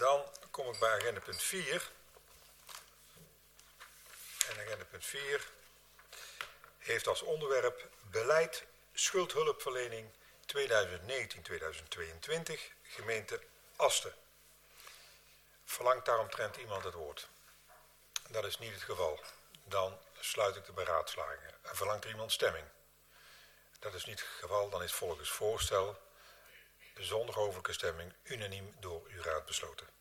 Dan kom ik bij agenda punt 4. En agenda punt 4 heeft als onderwerp beleid schuldhulpverlening 2019-2022 gemeente Asten. Verlangt daaromtrent iemand het woord? Dat is niet het geval. Dan sluit ik de beraadslagingen. Verlangt er iemand stemming? Dat is niet het geval. Dan is volgens voorstel zonder hoofdelijke stemming unaniem door uw raad besloten.